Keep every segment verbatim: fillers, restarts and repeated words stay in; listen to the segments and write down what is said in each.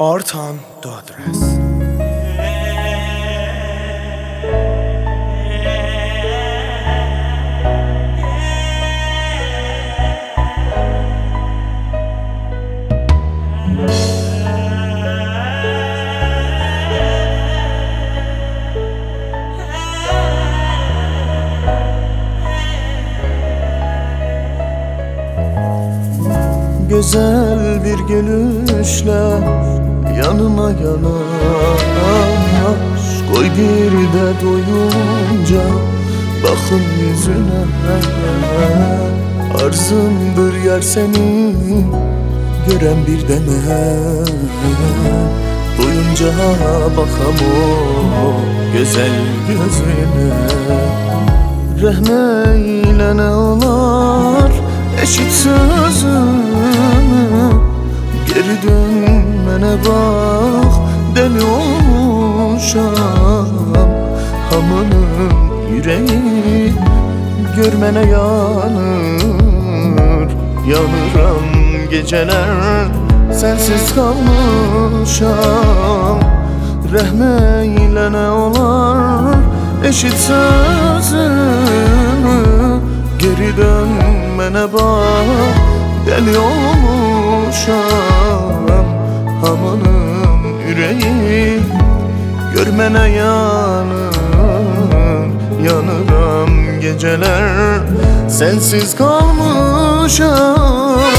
Artan Dodres. Güzel bir gülüşle yanıma yanaş, koy bir de doyunca bakın yüzüne. Arzımdır yer seni gören bir deme, doyunca bakam o güzel gözüne. Rehmeyle ne olar eşit sözümü, geri dönmene bak, deli olmuşam. Hamının yüreği görmene yanır, yanıram geceler sensiz kalmışam. Rehmeyle ne olar eşit sözümü, geri dönmene bak, deli olmuşam. Hamının yüreği görmene yanır, yanıram geceler sensiz kalmışam.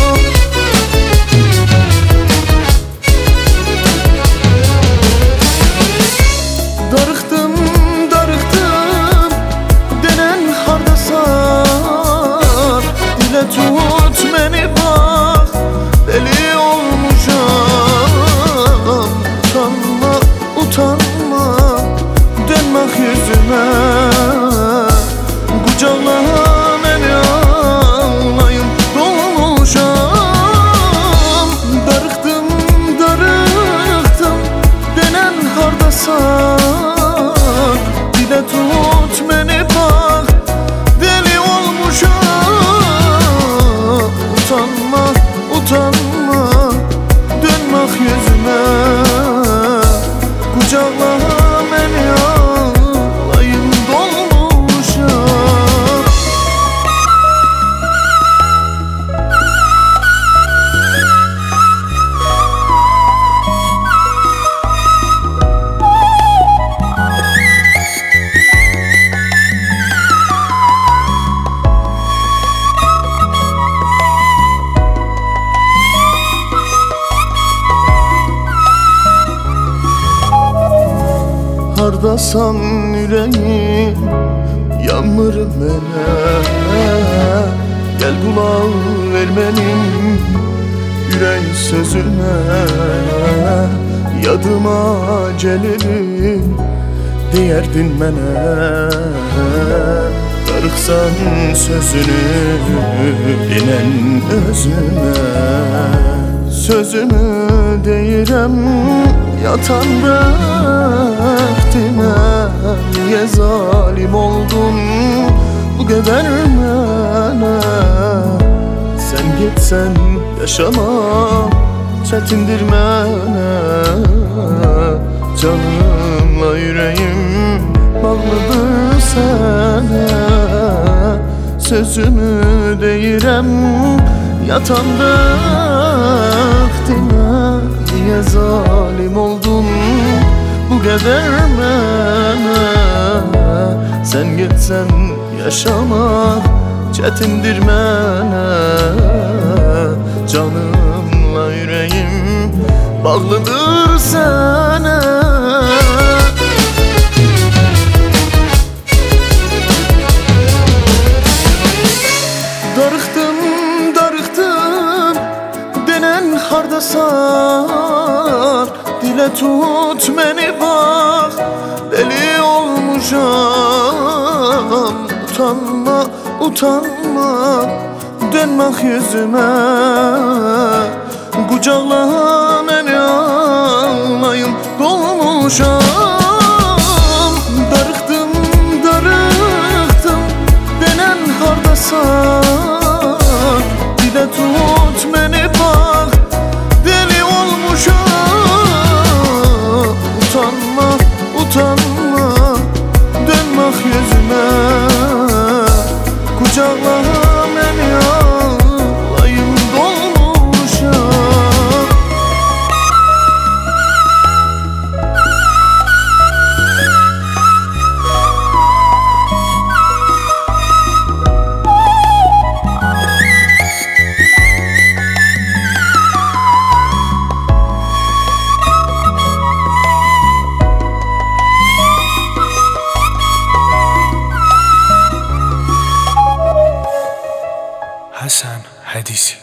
Darıktım, darıktım denen hardasar, dile tut beni bak, deli olmuşam. Utanma, utanma, dönmek yüzüme, kucağına beni ağlayım dolmuşam. Darıktım, darıktım denen hardasar, dile tut beni bak, deli olmuşam. Utanma, utanma, dönmek yüzüme, kucağına beni ağlayım dolmuşam. Hardasan yüreğim yanmır mene, gel kulağı ver benim yürek sözüme. Yadıma geliri diyerdin mene, darıksan sözünü binen özüme. Sözümü deyirəm yatan bəxtimə, niye zalim oldun bu kadar mənə? Sen gitsen yaşamam çetindir mənə, canımla yüreğim bağlıdır sənə. Sözümü deyirəm yatan bəxtimə, niye zalim oldun bu kadar mənə? Sen gitsen yaşamak çetindir mənə, canımla yüreğim bağlıdır sənə. Darıktım, darıktım denen hardasar, dile tut beni bak, deli olmuşam. Utanma, utanma, dönmek yüzüme, kucağına beni ağlayım dolmuşam. Darıktım, darıktım denen hardasar, dile tut beni bak, deli olmuşam. Neredesin?